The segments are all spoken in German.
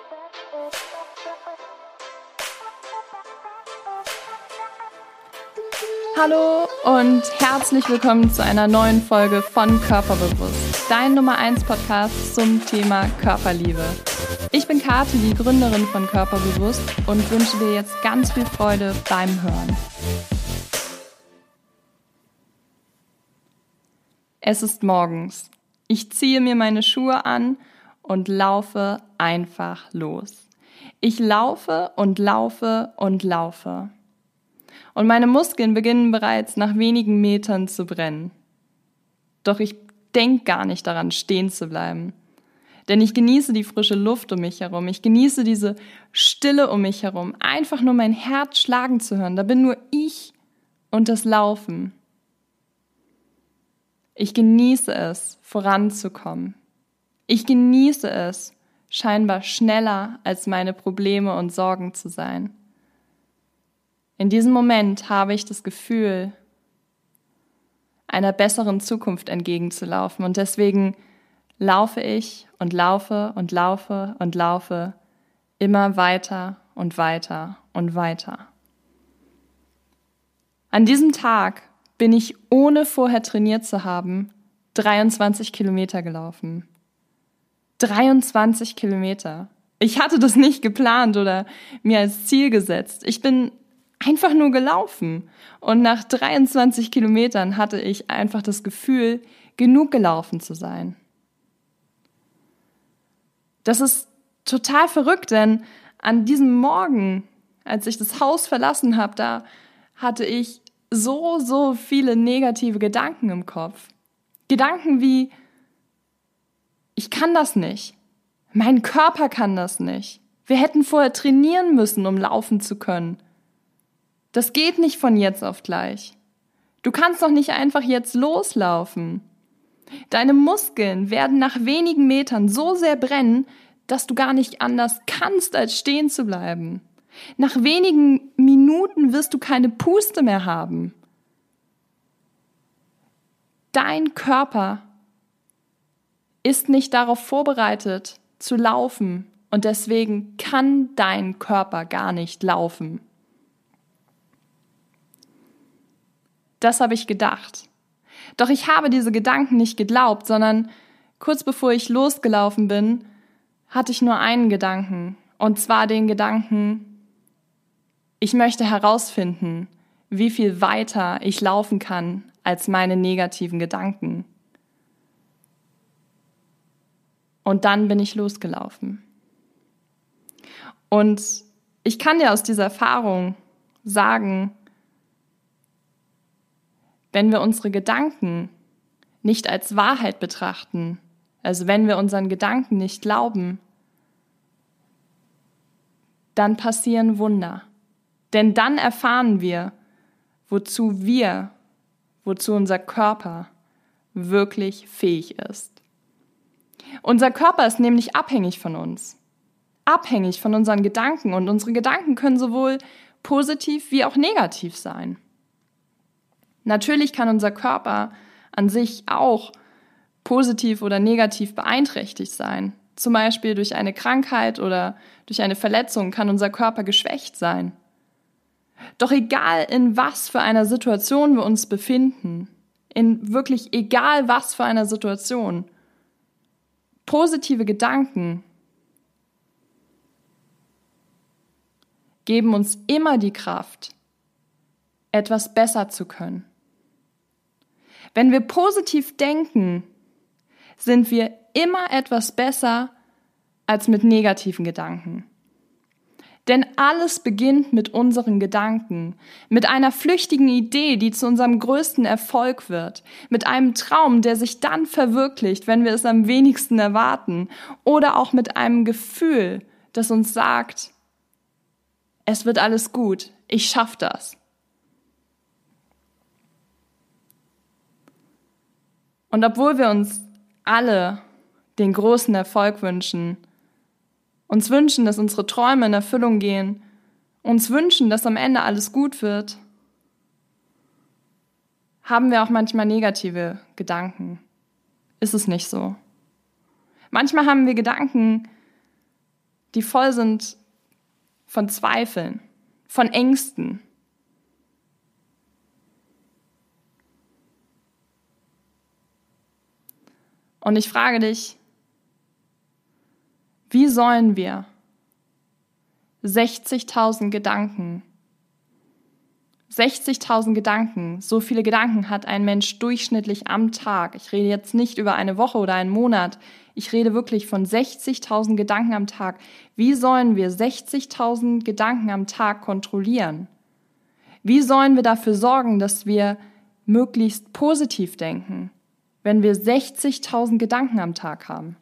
Hallo und herzlich willkommen zu einer neuen Folge von Körperbewusst, dein Nummer 1 Podcast zum Thema Körperliebe. Ich bin Kathi, die Gründerin von Körperbewusst und wünsche dir jetzt ganz viel Freude beim Hören. Es ist morgens. Ich ziehe mir meine Schuhe an und laufe einfach los. Ich laufe und laufe und laufe. Und meine Muskeln beginnen bereits nach wenigen Metern zu brennen. Doch ich denke gar nicht daran, stehen zu bleiben. Denn ich genieße die frische Luft um mich herum. Ich genieße diese Stille um mich herum. Einfach nur mein Herz schlagen zu hören. Da bin nur ich und das Laufen. Ich genieße es, voranzukommen. Ich genieße es, scheinbar schneller als meine Probleme und Sorgen zu sein. In diesem Moment habe ich das Gefühl, einer besseren Zukunft entgegenzulaufen. Und deswegen laufe ich und laufe und laufe und laufe immer weiter und weiter und weiter. An diesem Tag bin ich, ohne vorher trainiert zu haben, 23 Kilometer gelaufen. 23 Kilometer. Ich hatte das nicht geplant oder mir als Ziel gesetzt. Ich bin einfach nur gelaufen. Und nach 23 Kilometern hatte ich einfach das Gefühl, genug gelaufen zu sein. Das ist total verrückt, denn an diesem Morgen, als ich das Haus verlassen habe, da hatte ich so viele negative Gedanken im Kopf. Gedanken wie, ich kann das nicht. Mein Körper kann das nicht. Wir hätten vorher trainieren müssen, um laufen zu können. Das geht nicht von jetzt auf gleich. Du kannst doch nicht einfach jetzt loslaufen. Deine Muskeln werden nach wenigen Metern so sehr brennen, dass du gar nicht anders kannst, als stehen zu bleiben. Nach wenigen Minuten wirst du keine Puste mehr haben. Dein Körper ist nicht darauf vorbereitet zu laufen und deswegen kann dein Körper gar nicht laufen. Das habe ich gedacht. Doch ich habe diese Gedanken nicht geglaubt, sondern kurz bevor ich losgelaufen bin, hatte ich nur einen Gedanken. Und zwar den Gedanken, ich möchte herausfinden, wie viel weiter ich laufen kann als meine negativen Gedanken. Und dann bin ich losgelaufen. Und ich kann dir aus dieser Erfahrung sagen, wenn wir unsere Gedanken nicht als Wahrheit betrachten, also wenn wir unseren Gedanken nicht glauben, dann passieren Wunder. Denn dann erfahren wir, wozu unser Körper wirklich fähig ist. Unser Körper ist nämlich abhängig von uns, abhängig von unseren Gedanken. Und unsere Gedanken können sowohl positiv wie auch negativ sein. Natürlich kann unser Körper an sich auch positiv oder negativ beeinträchtigt sein. Zum Beispiel durch eine Krankheit oder durch eine Verletzung kann unser Körper geschwächt sein. Doch egal in was für einer Situation wir uns befinden, in wirklich egal was für einer Situation, positive Gedanken geben uns immer die Kraft, etwas besser zu können. Wenn wir positiv denken, sind wir immer etwas besser als mit negativen Gedanken. Denn alles beginnt mit unseren Gedanken, mit einer flüchtigen Idee, die zu unserem größten Erfolg wird, mit einem Traum, der sich dann verwirklicht, wenn wir es am wenigsten erwarten, oder auch mit einem Gefühl, das uns sagt, es wird alles gut, ich schaffe das. Und obwohl wir uns alle den großen Erfolg wünschen, uns wünschen, dass unsere Träume in Erfüllung gehen, uns wünschen, dass am Ende alles gut wird, haben wir auch manchmal negative Gedanken. Ist es nicht so? Manchmal haben wir Gedanken, die voll sind von Zweifeln, von Ängsten. Und ich frage dich, wie sollen wir 60.000 Gedanken, so viele Gedanken hat ein Mensch durchschnittlich am Tag. Ich rede jetzt nicht über eine Woche oder einen Monat. Ich rede wirklich von 60.000 Gedanken am Tag. Wie sollen wir 60.000 Gedanken am Tag kontrollieren? Wie sollen wir dafür sorgen, dass wir möglichst positiv denken, wenn wir 60.000 Gedanken am Tag haben?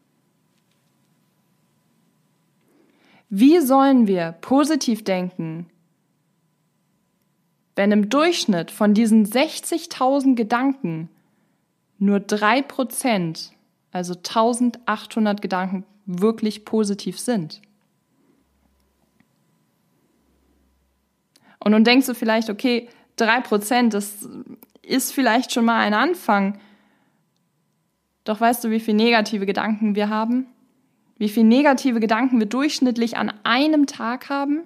Wie sollen wir positiv denken, wenn im Durchschnitt von diesen 60.000 Gedanken nur 3%, also 1.800 Gedanken, wirklich positiv sind? Und nun denkst du vielleicht, okay, 3%, das ist vielleicht schon mal ein Anfang. Doch weißt du, wie viele negative Gedanken wir haben? Wie viele negative Gedanken wir durchschnittlich an einem Tag haben?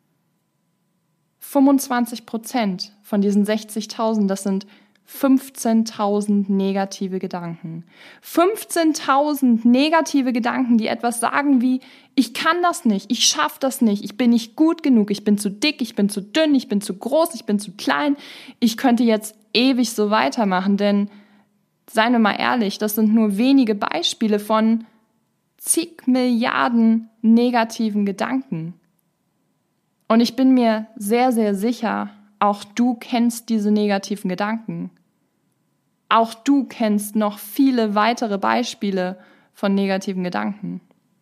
25% von diesen 60.000, das sind 15.000 negative Gedanken. 15.000 negative Gedanken, die etwas sagen wie, ich kann das nicht, ich schaffe das nicht, ich bin nicht gut genug, ich bin zu dick, ich bin zu dünn, ich bin zu groß, ich bin zu klein. Ich könnte jetzt ewig so weitermachen, denn seien wir mal ehrlich, das sind nur wenige Beispiele von zig Milliarden negativen Gedanken. Und ich bin mir sehr, sehr sicher, auch du kennst diese negativen Gedanken. Auch du kennst noch viele weitere Beispiele von negativen Gedanken.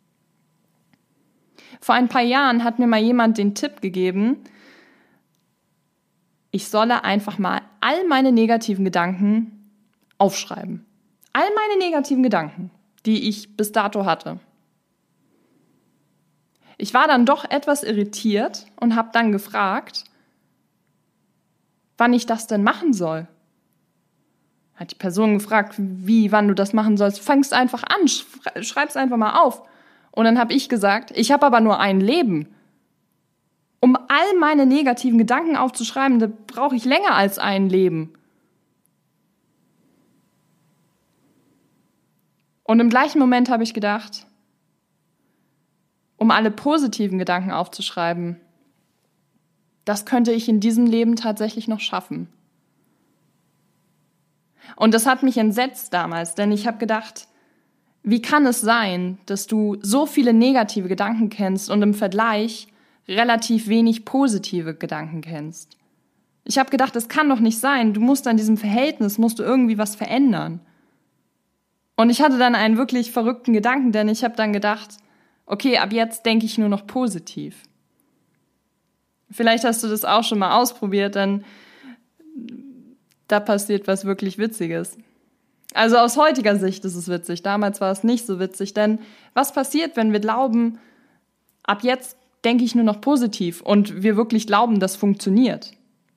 Vor ein paar Jahren hat mir mal jemand den Tipp gegeben, ich solle einfach mal all meine negativen Gedanken aufschreiben. All meine negativen Gedanken, die ich bis dato hatte. Ich war dann doch etwas irritiert und habe dann gefragt, wann ich das denn machen soll. Hat die Person gefragt, wann du das machen sollst. Fangst einfach an, schreib's einfach mal auf. Und dann habe ich gesagt, ich habe aber nur ein Leben. Um all meine negativen Gedanken aufzuschreiben, da brauche ich länger als ein Leben. Und im gleichen Moment habe ich gedacht, um alle positiven Gedanken aufzuschreiben, das könnte ich in diesem Leben tatsächlich noch schaffen. Und das hat mich entsetzt damals, denn ich habe gedacht, wie kann es sein, dass du so viele negative Gedanken kennst und im Vergleich relativ wenig positive Gedanken kennst? Ich habe gedacht, das kann doch nicht sein, du musst an diesem Verhältnis, musst du irgendwie was verändern. Und ich hatte dann einen wirklich verrückten Gedanken, denn ich habe dann gedacht, okay, ab jetzt denke ich nur noch positiv. Vielleicht hast du das auch schon mal ausprobiert, denn da passiert was wirklich Witziges. Also aus heutiger Sicht ist es witzig, damals war es nicht so witzig, denn was passiert, wenn wir glauben, ab jetzt denke ich nur noch positiv und wir wirklich glauben, das funktioniert?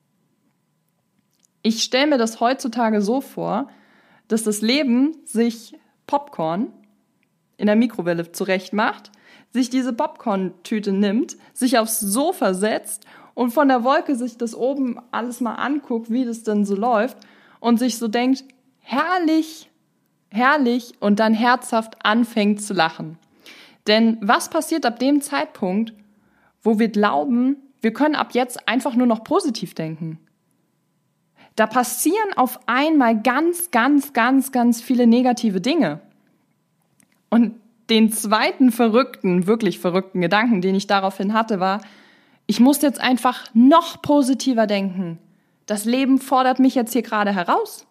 Ich stelle mir das heutzutage so vor, dass das Leben sich Popcorn in der Mikrowelle zurechtmacht, sich diese Popcorn-Tüte nimmt, sich aufs Sofa setzt und von der Wolke sich das oben alles mal anguckt, wie das denn so läuft und sich so denkt, herrlich, herrlich und dann herzhaft anfängt zu lachen. Denn was passiert ab dem Zeitpunkt, wo wir glauben, wir können ab jetzt einfach nur noch positiv denken? Da passieren auf einmal ganz, ganz, ganz, ganz viele negative Dinge. Und den zweiten wirklich verrückten Gedanken, den ich daraufhin hatte, war, ich muss jetzt einfach noch positiver denken. Das Leben fordert mich jetzt hier gerade heraus.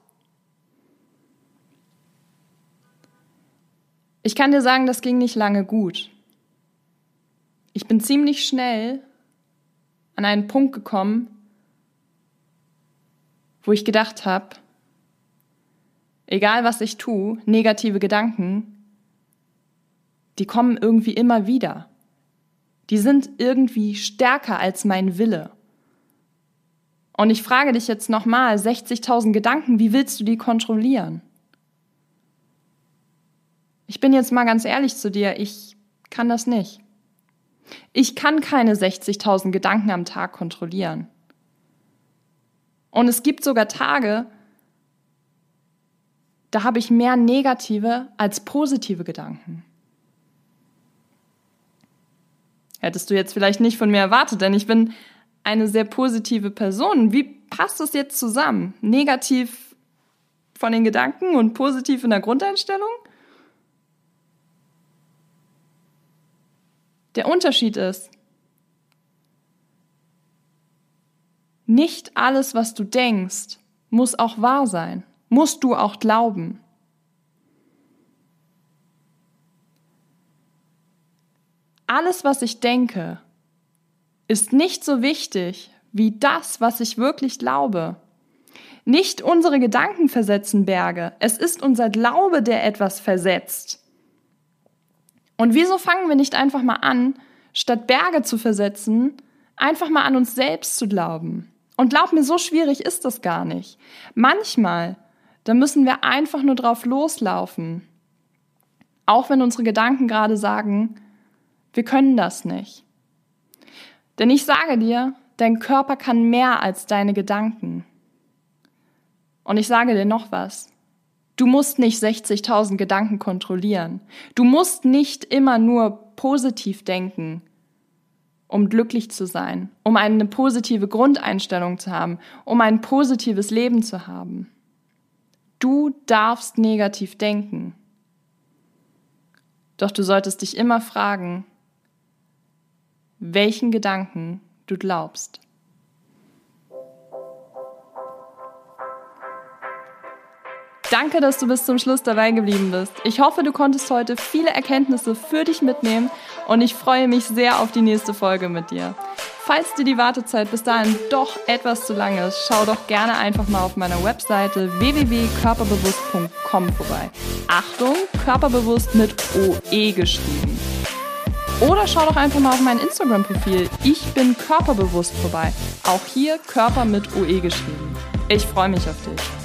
Ich kann dir sagen, das ging nicht lange gut. Ich bin ziemlich schnell an einen Punkt gekommen, wo ich gedacht habe, egal was ich tue, negative Gedanken, die kommen irgendwie immer wieder. Die sind irgendwie stärker als mein Wille. Und ich frage dich jetzt nochmal, 60.000 Gedanken, wie willst du die kontrollieren? Ich bin jetzt mal ganz ehrlich zu dir, ich kann das nicht. Ich kann keine 60.000 Gedanken am Tag kontrollieren. Und es gibt sogar Tage, da habe ich mehr negative als positive Gedanken. Hättest du jetzt vielleicht nicht von mir erwartet, denn ich bin eine sehr positive Person. Wie passt das jetzt zusammen? Negativ von den Gedanken und positiv in der Grundeinstellung? Der Unterschied ist, nicht alles, was du denkst, muss auch wahr sein, musst du auch glauben. Alles, was ich denke, ist nicht so wichtig wie das, was ich wirklich glaube. Nicht unsere Gedanken versetzen Berge, es ist unser Glaube, der etwas versetzt. Und wieso fangen wir nicht einfach mal an, statt Berge zu versetzen, einfach mal an uns selbst zu glauben? Und glaub mir, so schwierig ist das gar nicht. Manchmal, da müssen wir einfach nur drauf loslaufen. Auch wenn unsere Gedanken gerade sagen, wir können das nicht. Denn ich sage dir, dein Körper kann mehr als deine Gedanken. Und ich sage dir noch was. Du musst nicht 60.000 Gedanken kontrollieren. Du musst nicht immer nur positiv denken, um glücklich zu sein, um eine positive Grundeinstellung zu haben, um ein positives Leben zu haben. Du darfst negativ denken. Doch du solltest dich immer fragen, welchen Gedanken du glaubst. Danke, dass du bis zum Schluss dabei geblieben bist. Ich hoffe, du konntest heute viele Erkenntnisse für dich mitnehmen und ich freue mich sehr auf die nächste Folge mit dir. Falls dir die Wartezeit bis dahin doch etwas zu lang ist, schau doch gerne einfach mal auf meiner Webseite www.körperbewusst.com vorbei. Achtung, körperbewusst mit OE geschrieben. Oder schau doch einfach mal auf mein Instagram-Profil Ich bin körperbewusst vorbei. Auch hier Körper mit OE geschrieben. Ich freue mich auf dich.